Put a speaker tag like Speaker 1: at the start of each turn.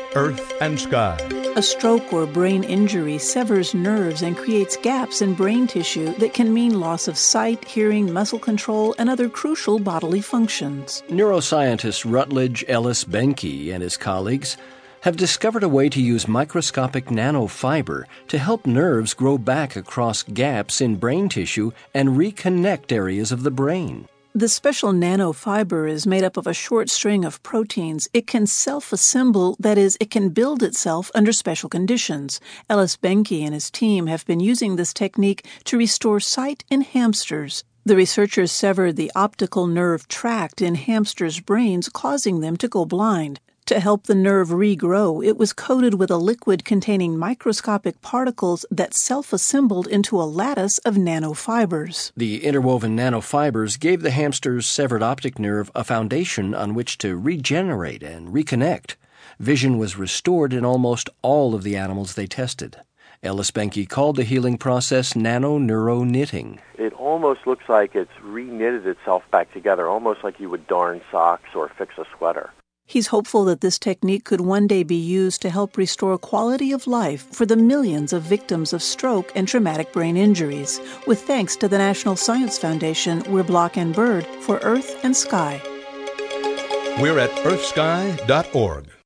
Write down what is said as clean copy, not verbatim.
Speaker 1: Earth and Sky.
Speaker 2: A stroke or brain injury severs nerves and creates gaps in brain tissue that can mean loss of sight, hearing, muscle control, and other crucial bodily functions.
Speaker 3: Neuroscientist Rutledge Ellis Benke and his colleagues have discovered a way to use microscopic nanofiber to help nerves grow back across gaps in brain tissue and reconnect areas of the brain.
Speaker 2: The special nanofiber is made up of a short string of proteins. It can self-assemble, that is, it can build itself under special conditions. Ellis Benke and his team have been using this technique to restore sight in hamsters. The researchers severed the optical nerve tract in hamsters' brains, causing them to go blind. To help the nerve regrow, it was coated with a liquid containing microscopic particles that self-assembled into a lattice of nanofibers.
Speaker 3: The interwoven nanofibers gave the hamster's severed optic nerve a foundation on which to regenerate and reconnect. Vision was restored in almost all of the animals they tested. Ellis Benke called the healing process nano-neuro-knitting.
Speaker 4: It almost looks like it's re-knitted itself back together, almost like you would darn socks or fix a sweater.
Speaker 2: He's hopeful that this technique could one day be used to help restore quality of life for the millions of victims of stroke and traumatic brain injuries, with thanks to the National Science Foundation. We're Block and Bird for Earth and Sky.
Speaker 1: We're at earthsky.org.